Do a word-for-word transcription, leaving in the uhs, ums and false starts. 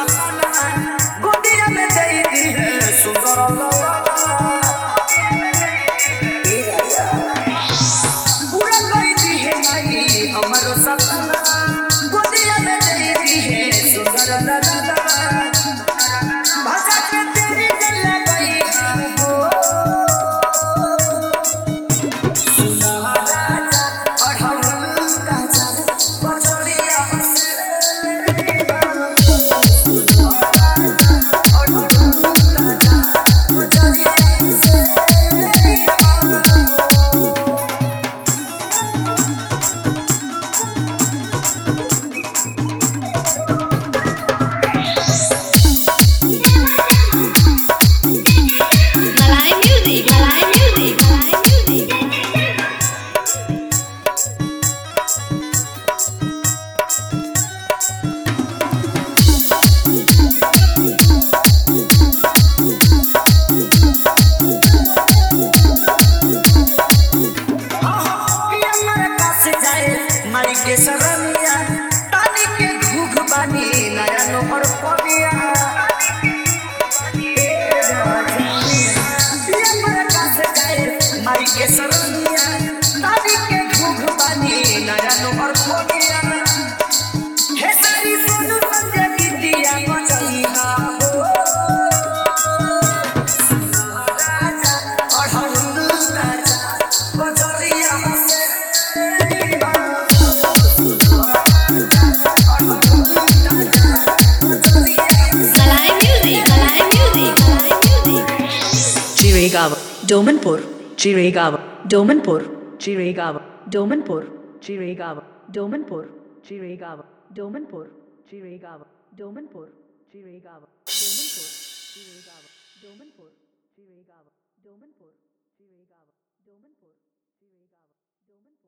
सपना गोदिया में दे दी है सुंदर लला पूरा कर दी है माई हमारो सपना गोदिया में दे दी है सुंदर लला भाषा के तेरी दिल गई हो सुना राजा और हम राजा बचड़िया से और हम राजा बचड़िया से Malay music, Malay music, Malay music. माई के सरनिया तानी के घुघ बानी नया नोहर पबिया माई के सरनिया तानी के घुघ बानी नया नोहर पबिया हे सारी सोनू संजय गीतिया बजैहा हो राजा और हम राजा बजरिया से Malay music, Malay music, Malay music. Jiregaon, Domanpur, Jiregaon, Domanpur, Jiregaon, Domanpur, Jiregaon, Domanpur, Jiregaon, Domanpur, Jiregaon, Domanpur, Jiregaon, Domanpur, Jiregaon, Domanpur, Jiregaon, Domanpur, Jiregaon, Domanpur, Jiregaon, Domanpur.